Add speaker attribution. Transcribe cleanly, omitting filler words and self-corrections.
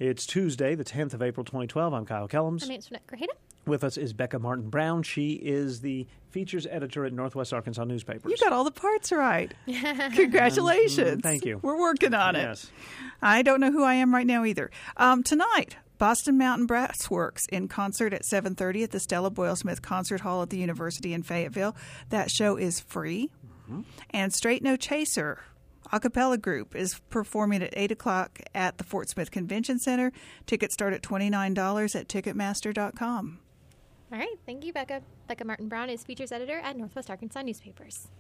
Speaker 1: It's Tuesday, the 10th of April, 2012. I'm Kyle Kellums.
Speaker 2: I'm Antoinette Grajeda.
Speaker 1: With us is Becca Martin Brown. She is the features editor at Northwest Arkansas Newspapers.
Speaker 3: You got all the parts right. Congratulations.
Speaker 1: Thank you.
Speaker 3: We're working on it.
Speaker 1: Yes.
Speaker 3: I don't know who I am right now either. Tonight, Boston Mountain Brass Works in concert at 7:30 at the Stella Boyle Smith Concert Hall at the University in Fayetteville. That show is free. Mm-hmm. And Straight No Chaser a cappella group is performing at 8 o'clock at the Fort Smith Convention Center. Tickets start at $29 at Ticketmaster.com.
Speaker 2: All right. Thank you, Becca. Becca Martin Brown is features editor at Northwest Arkansas Newspapers.